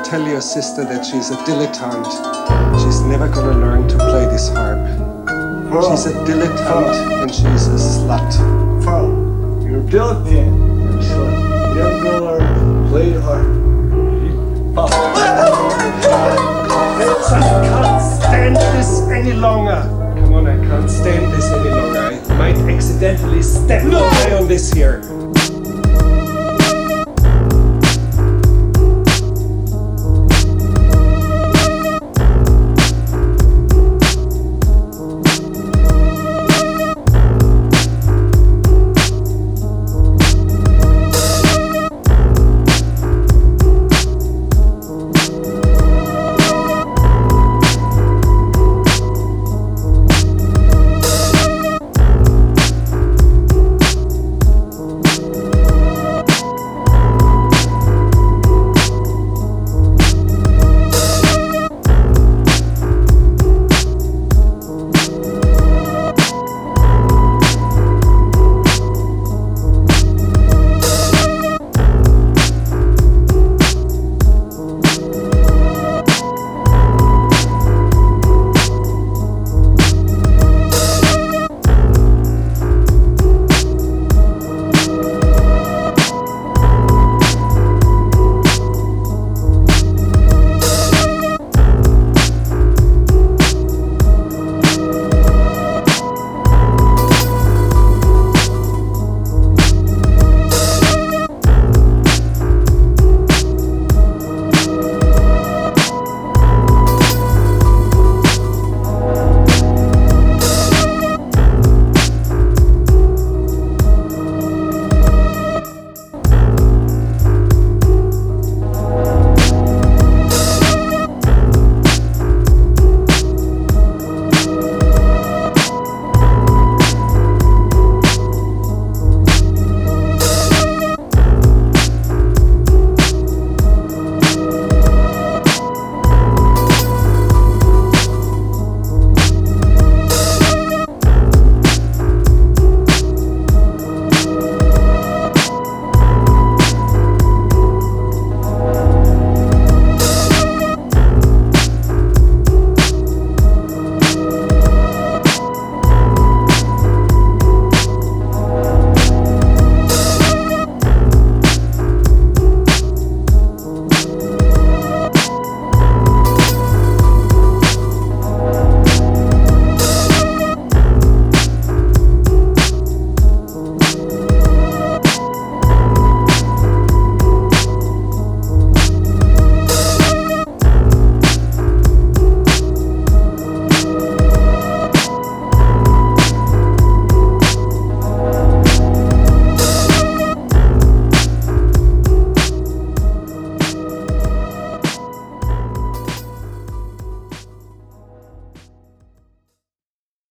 tell your sister that she's a dilettante. She's never gonna learn to play this harp. She's a dilettante and she's a slut. You're a dilettante. You're a slut. You're never gonna learn to play the harp. I can't stand this any longer. Come on, I can't stand this any longer. I might accidentally step away on this here.